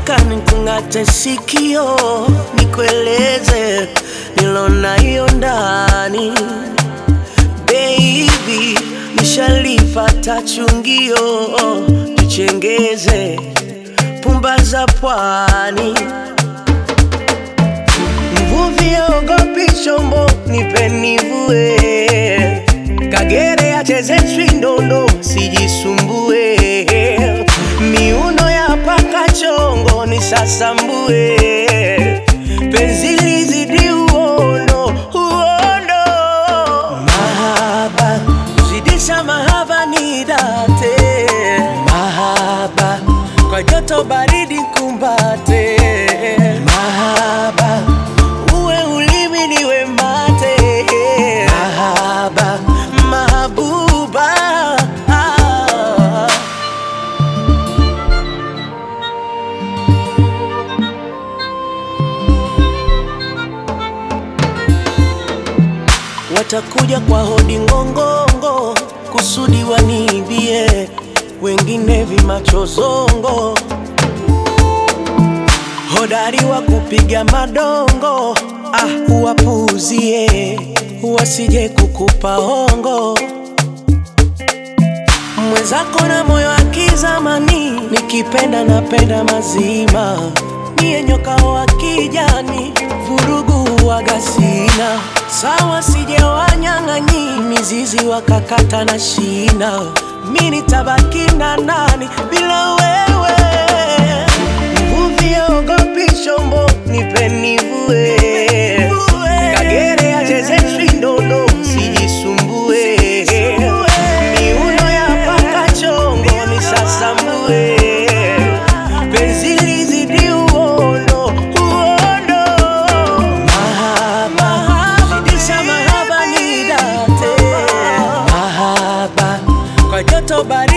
nataka nikungate sikio, nikueleze nilona hiyo ndani. Baby, nishalipata chungio, tuchengeze pumba za pwani. Mvuvi ogopi chombo, nipe nivue. Kagere acheze swindondo, sijisumbue. Miuno ya paka chongo nisasambue. Penzi lizidi uono, uono. Mahaba, zidisha mahaba nidate. Mahaba, kwa joto baridi kumbate. Mahaba, uwe ulimi niwe mate. Mahaba, mahabuba. Watakuja kwa hodi ngongongo, kusudi wanibie, wengine vimachozongo. Hodari wa kupiga madongo, uwapuzie, wasije kukupa hongo. Mwenzako na moyo wa kizamani, nikipenda napenda mazima. Niye nyoka wa kijani, vurugu waga sina. Sawa sije wanyang'anyi, mizizi wakakata na shina. Mimi nitabaki na nani bila wewe? Mvuvi ogopi chombo, nipe nivue. Kagere acheze swindondo, sijisumbue. Miuno ya paka chongo nisasambue. Penzi lizidi uono, uono. Mahaba, zidisha mahaba nidate. Mahaba, kwa joto baridi